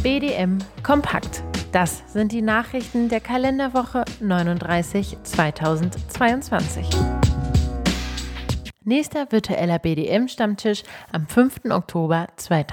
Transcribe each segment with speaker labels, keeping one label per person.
Speaker 1: BDM Kompakt. Das sind die Nachrichten der Kalenderwoche 39 2022. Nächster virtueller BDM-Stammtisch am 5. Oktober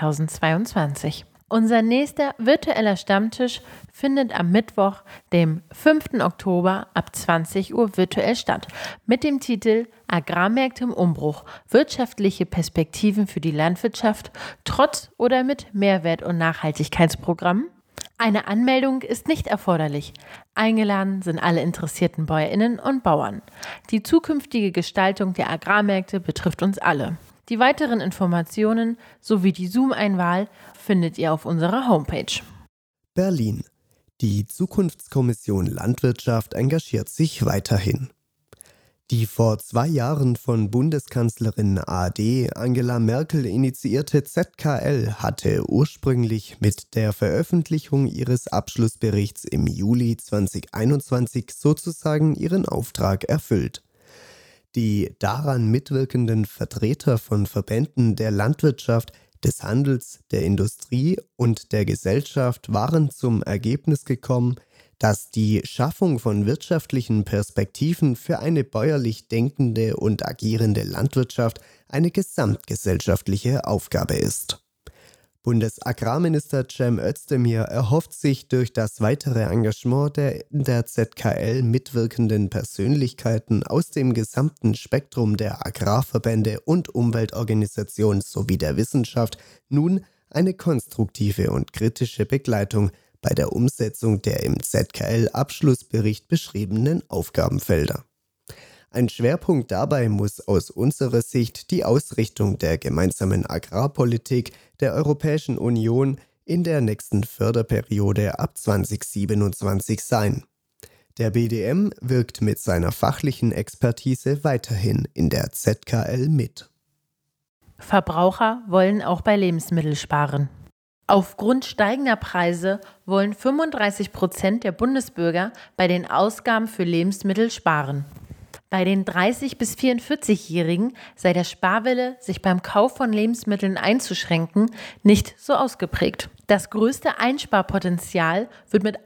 Speaker 1: 2022. Unser nächster virtueller Stammtisch findet am Mittwoch, dem 5. Oktober ab 20 Uhr virtuell statt, mit dem Titel Agrarmärkte im Umbruch – wirtschaftliche Perspektiven für die Landwirtschaft, trotz oder mit Mehrwert- und Nachhaltigkeitsprogrammen. Eine Anmeldung ist nicht erforderlich. Eingeladen sind alle interessierten BäuerInnen und Bauern. Die zukünftige Gestaltung der Agrarmärkte betrifft uns alle. Die weiteren Informationen sowie die Zoom-Einwahl findet ihr auf unserer Homepage.
Speaker 2: Berlin. Die Zukunftskommission Landwirtschaft engagiert sich weiterhin. Die vor 2 Jahren von Bundeskanzlerin AD Angela Merkel initiierte ZKL hatte ursprünglich mit der Veröffentlichung ihres Abschlussberichts im Juli 2021 sozusagen ihren Auftrag erfüllt. Die daran mitwirkenden Vertreter von Verbänden der Landwirtschaft, des Handels, der Industrie und der Gesellschaft waren zum Ergebnis gekommen, dass die Schaffung von wirtschaftlichen Perspektiven für eine bäuerlich denkende und agierende Landwirtschaft eine gesamtgesellschaftliche Aufgabe ist. Bundesagrarminister Cem Özdemir erhofft sich durch das weitere Engagement der in der ZKL mitwirkenden Persönlichkeiten aus dem gesamten Spektrum der Agrarverbände und Umweltorganisationen sowie der Wissenschaft nun eine konstruktive und kritische Begleitung bei der Umsetzung der im ZKL-Abschlussbericht beschriebenen Aufgabenfelder. Ein Schwerpunkt dabei muss aus unserer Sicht die Ausrichtung der gemeinsamen Agrarpolitik der Europäischen Union in der nächsten Förderperiode ab 2027 sein. Der BDM wirkt mit seiner fachlichen Expertise weiterhin in der ZKL mit.
Speaker 1: Verbraucher wollen auch bei Lebensmitteln sparen. Aufgrund steigender Preise wollen 35% der Bundesbürger bei den Ausgaben für Lebensmittel sparen. Bei den 30- bis 44-Jährigen sei der Sparwille, sich beim Kauf von Lebensmitteln einzuschränken, nicht so ausgeprägt. Das größte Einsparpotenzial wird mit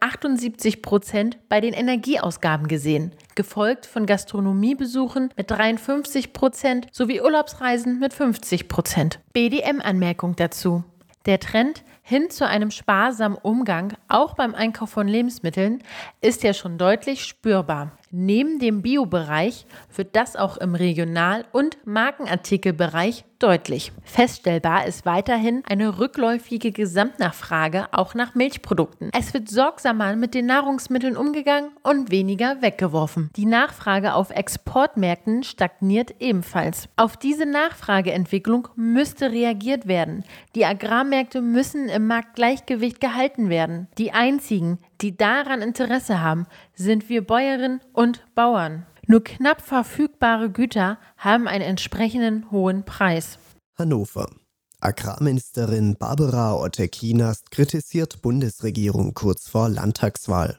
Speaker 1: 78% bei den Energieausgaben gesehen, gefolgt von Gastronomiebesuchen mit 53% sowie Urlaubsreisen mit 50%. BDM-Anmerkung dazu. Der Trend hin zu einem sparsamen Umgang, auch beim Einkauf von Lebensmitteln, ist ja schon deutlich spürbar. Neben dem Bio-Bereich wird das auch im Regional- und Markenartikelbereich deutlich. Feststellbar ist weiterhin eine rückläufige Gesamtnachfrage auch nach Milchprodukten. Es wird sorgsamer mit den Nahrungsmitteln umgegangen und weniger weggeworfen. Die Nachfrage auf Exportmärkten stagniert ebenfalls. Auf diese Nachfrageentwicklung müsste reagiert werden. Die Agrarmärkte müssen im Marktgleichgewicht gehalten werden. Die einzigen, die daran Interesse haben, sind wir Bäuerinnen und Bauern. Nur knapp verfügbare Güter haben einen entsprechenden hohen Preis.
Speaker 2: Hannover. Agrarministerin Barbara Otte-Kienast kritisiert Bundesregierung kurz vor Landtagswahl.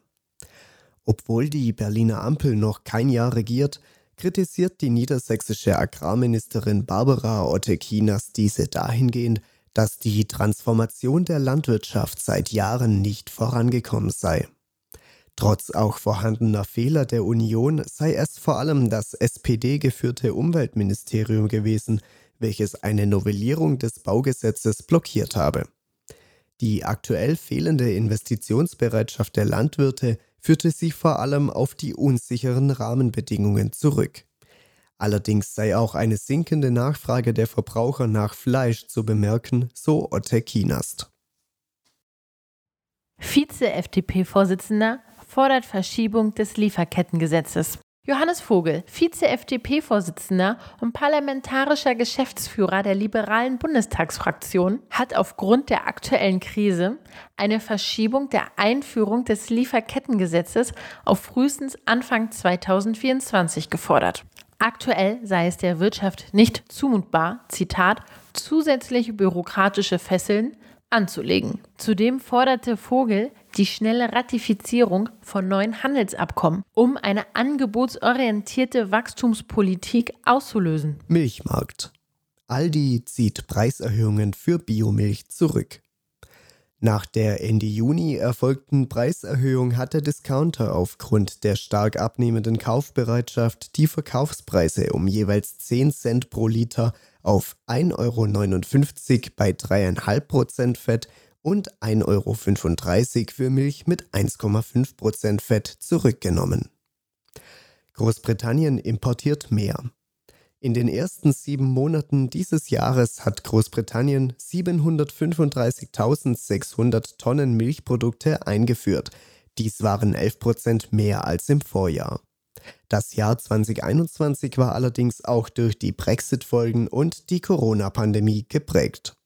Speaker 2: Obwohl die Berliner Ampel noch kein Jahr regiert, kritisiert die niedersächsische Agrarministerin Barbara Otte-Kienast diese dahingehend, dass die Transformation der Landwirtschaft seit Jahren nicht vorangekommen sei. Trotz auch vorhandener Fehler der Union sei es vor allem das SPD-geführte Umweltministerium gewesen, welches eine Novellierung des Baugesetzes blockiert habe. Die aktuell fehlende Investitionsbereitschaft der Landwirte führte sie vor allem auf die unsicheren Rahmenbedingungen zurück. Allerdings sei auch eine sinkende Nachfrage der Verbraucher nach Fleisch zu bemerken, so Otte-Kienast.
Speaker 1: Vize-FDP-Vorsitzender fordert Verschiebung des Lieferkettengesetzes. Johannes Vogel, Vize-FDP-Vorsitzender und parlamentarischer Geschäftsführer der liberalen Bundestagsfraktion, hat aufgrund der aktuellen Krise eine Verschiebung der Einführung des Lieferkettengesetzes auf frühestens Anfang 2024 gefordert. Aktuell sei es der Wirtschaft nicht zumutbar, Zitat, zusätzliche bürokratische Fesseln anzulegen. Zudem forderte Vogel die schnelle Ratifizierung von neuen Handelsabkommen, um eine angebotsorientierte Wachstumspolitik auszulösen.
Speaker 2: Milchmarkt. Aldi zieht Preiserhöhungen für Biomilch zurück. Nach der Ende Juni erfolgten Preiserhöhung hat der Discounter aufgrund der stark abnehmenden Kaufbereitschaft die Verkaufspreise um jeweils 10 Cent pro Liter auf 1,59 € bei 3,5% Fett und 1,35 € für Milch mit 1,5% Fett zurückgenommen. Großbritannien importiert mehr. In den ersten 7 Monaten dieses Jahres hat Großbritannien 735.600 Tonnen Milchprodukte eingeführt. Dies waren 11% mehr als im Vorjahr. Das Jahr 2021 war allerdings auch durch die Brexit-Folgen und die Corona-Pandemie geprägt.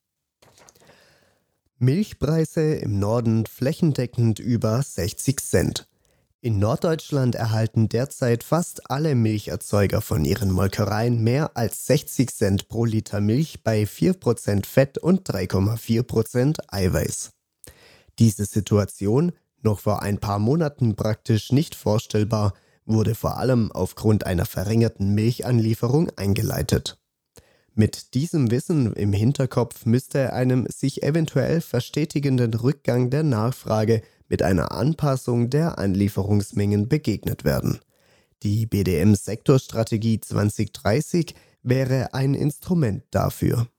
Speaker 2: Milchpreise im Norden flächendeckend über 60 Cent. In Norddeutschland erhalten derzeit fast alle Milcherzeuger von ihren Molkereien mehr als 60 Cent pro Liter Milch bei 4% Fett und 3,4% Eiweiß. Diese Situation, noch vor ein paar Monaten praktisch nicht vorstellbar, wurde vor allem aufgrund einer verringerten Milchanlieferung eingeleitet. Mit diesem Wissen im Hinterkopf müsste einem sich eventuell verstetigenden Rückgang der Nachfrage mit einer Anpassung der Anlieferungsmengen begegnet werden. Die BDM-Sektorstrategie 2030 wäre ein Instrument dafür.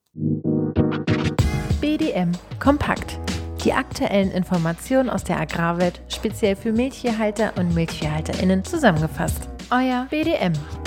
Speaker 1: BDM Kompakt. Die aktuellen Informationen aus der Agrarwelt speziell für Milchviehhalter und MilchviehhalterInnen zusammengefasst. Euer BDM.